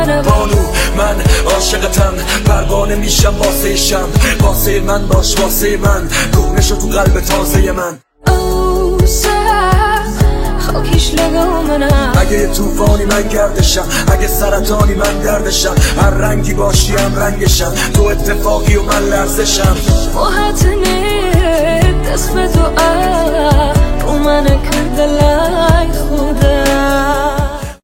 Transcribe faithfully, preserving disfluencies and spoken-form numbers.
منم بانو من عاشقتم، پروانه میشم واسه شم، واسه من باش واسه من، کهنشو تو قلب تازه من. او سخت خاکیش لگا منم، اگه یه توفانی من گردشم، اگه سرطانی من دردشم، هر رنگی باشی هم رنگشم، تو اتفاقی و من لرزشم. محتنه دست به تو رو من کرده لای خوده